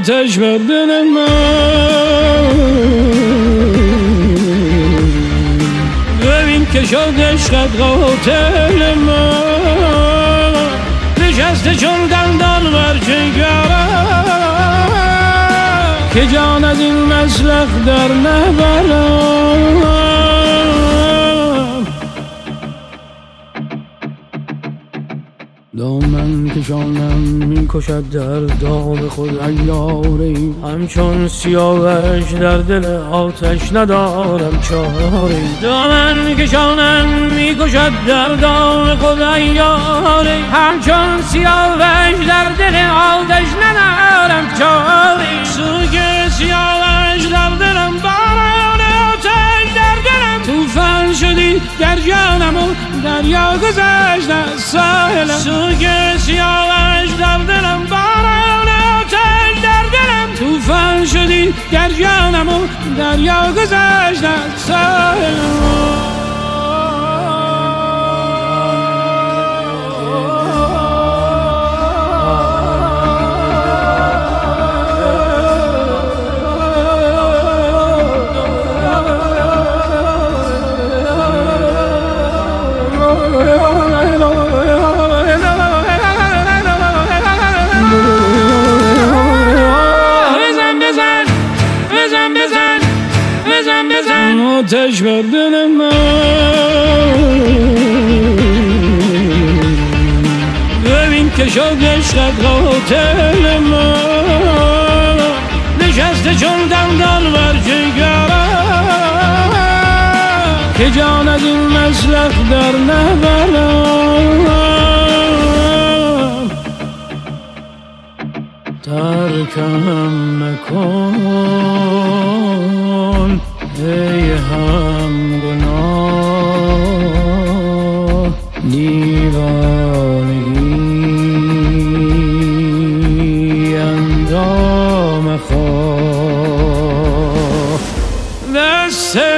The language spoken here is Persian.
آتش بر دل من، ببین که شد عشقت قاتل من، نشسته چون دندان بر جگرم که جان از این مسلخ در نبرم. دامن کشانم میکشد در داغ خود عیاری، همچون سیاوش در دل آتش ندارم چاری. دامن کشانم میکشد در داغ خود عیاری، همچون سیاوش در دل آتش ندارم چاری. سوگ سیاوش در دلم باران آتش در دلم، توفان شدی در جانم و دریا گذشت از ساحلم. سوگ سیاوش در دلم باران آتش در دلم، توفان شدی در جانم و دریا گذشت از ساحلم. آتش بر دل من، ببین که شد عشقت قاتل من، نشسته چون دندان بر جگرم که جان از این مسلخ در نبرم. ترکم مکن ای هم گناه، دیوانگی انجام خواه. دست